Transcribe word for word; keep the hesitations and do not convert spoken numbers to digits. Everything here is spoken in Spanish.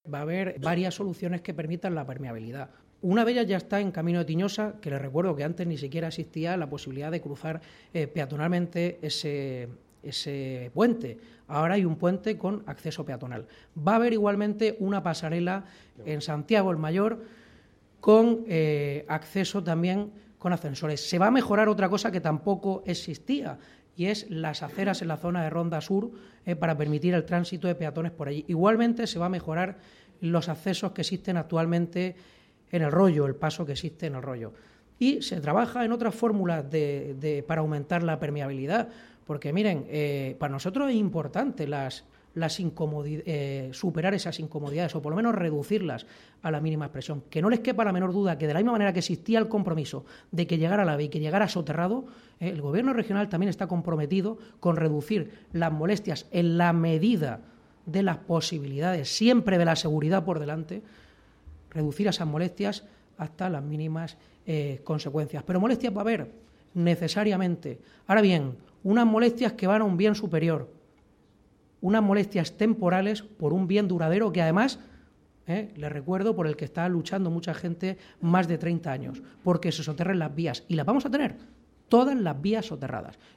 Va a haber varias soluciones que permitan la permeabilidad. Una de ellas ya está en Camino de Tiñosa, que les recuerdo que antes ni siquiera existía la posibilidad de cruzar eh, peatonalmente ese, ese puente. Ahora hay un puente con acceso peatonal. Va a haber igualmente una pasarela en Santiago el Mayor con eh, acceso también con ascensores. Se va a mejorar otra cosa que tampoco existía, y es las aceras en la zona de Ronda Sur eh, para permitir el tránsito de peatones por allí. Igualmente se va a mejorar los accesos que existen actualmente en el Rollo, el paso que existe en el Rollo. Y se trabaja en otras fórmulas de, de, para aumentar la permeabilidad, porque miren, eh, para nosotros es importante las, las eh, superar esas incomodidades, o por lo menos reducirlas a la mínima expresión. Que no les quepa la menor duda que de la misma manera que existía el compromiso de que llegara la A V E y que llegara soterrado, eh, el Gobierno regional también está comprometido con reducir las molestias en la medida de las posibilidades, siempre de la seguridad por delante, reducir esas molestias hasta las mínimas eh, consecuencias. Pero molestias va a haber, necesariamente. Ahora bien, unas molestias que van a un bien superior, unas molestias temporales por un bien duradero que además, eh, les recuerdo, por el que está luchando mucha gente más de treinta años, porque se soterren las vías, y las vamos a tener, todas las vías soterradas.